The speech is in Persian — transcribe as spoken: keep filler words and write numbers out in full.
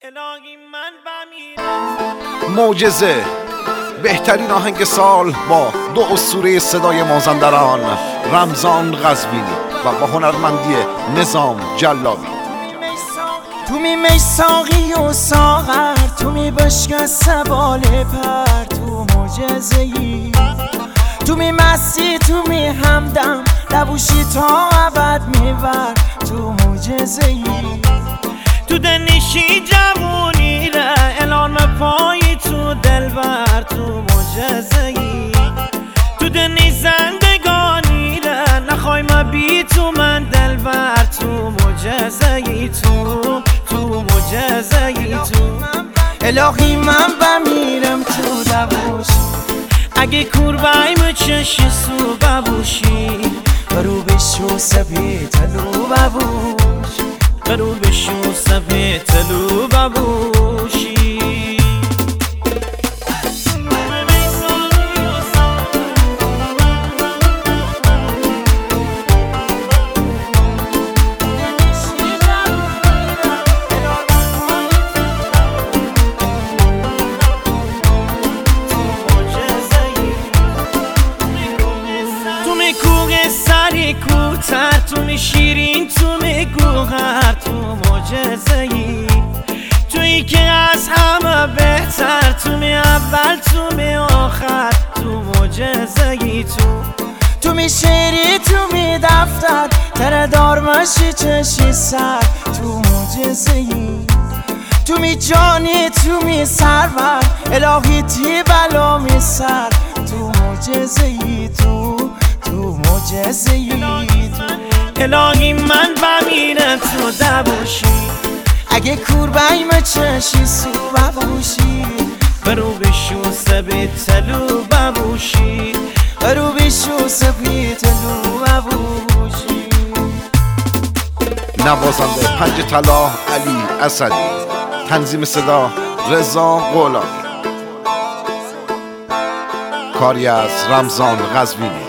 معجزه، بهترین آهنگ سال با دو اسطوره صدای مازندران، رمضان قزوینی و با هنرمندی نظام جلابی. تو می می ساقی و ساغر، تو می بشک سبال پر، تو معجزه‌ای. تو می مستی، تو می همدم، لبوشی تا ابد میبر، تو معجزه‌ای. تو دنشی جوونی ره الان پایی تو دلبر، تو معجزه‌ای. تو دنی زندگانی ره نخوای ما بی تو من دلبر، تو معجزه‌ای. تو تو معجزه‌ای. تو الهی من بمیرم تو لبوش، اگه کوربایم چش سو ببوشی، برو بشو سبی تلو ببوش، برو بشو سبی تلو ببوشی. سری کوتر، تو می شیرین، تو می گوهر، تو معجزه‌ای. تویی که از همه بهتر، تو می اول، تو می آخر، تو معجزه‌ای. تو تو می شیری، تو می دفتر، تره دار مشی چشی سر، تو معجزه‌ای. تو می جانی، تو می سرور، الهی تی بلا می سر، تو معجزه‌ای. تو تو معجزه‌ای. الهی من بمیرم تو دبوشی، اگه کوربایم چشی سو ببوشی، برو بشو سبی تلو ببوشی، برو بشو سبی تلو ببوشی. نوازنده پنج طلا علی اسدی، تنظیم صدا رضا غلامی، کاری از رمضان قزوینی.